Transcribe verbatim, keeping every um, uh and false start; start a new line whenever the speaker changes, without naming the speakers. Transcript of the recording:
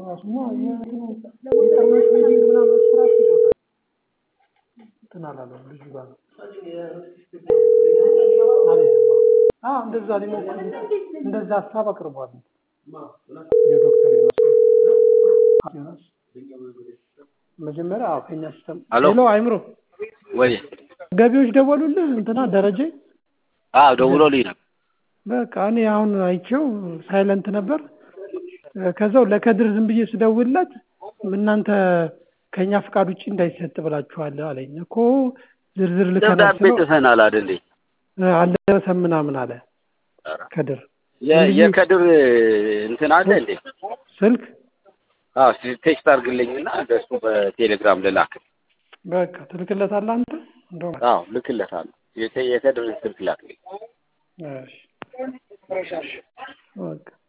አስማ ኢንተርኔት ቤቲንግ ምናምን መስራት ይወጣል ተናላለው ልጅ ጋር አዎ እንደዛ ሊሞክሩ እንደዛ ሐሳብ አቅርቧል የዶክተር ይመስል መጀመሪያ አፈኛ ሲስተም ሄሎ አይምሮ
ወይ
ገቢዎች ደወሉልህ እንትና ደረጀ
አዎ ደውሎልኝ ነበር
በቃ እኔ አሁን አይቼው ሳይለንት ነበር ከዛው ለከድር ዝም ብዬ ስደውልለት እናንተ ከኛ ፍቃድ ውጪ እንዳይሰጥ ብላችኋል አለኝ እኮ ዝርዝር ልከናል
ደብዳቤ ተሰናል አይደል
አልደረሰም ምናምን አለ ከድር
የከድር እንትና አለ እንዴ
ስልክ
አዎ ቴክስት አድርግልኝና እንደሱ በቴሌግራም ልላክ
በቃ ትልክለታለህ አንተ እንደው
አዎ ልክለታለሁ የከድር ስልክ ላክልኝ
እሺ በቃ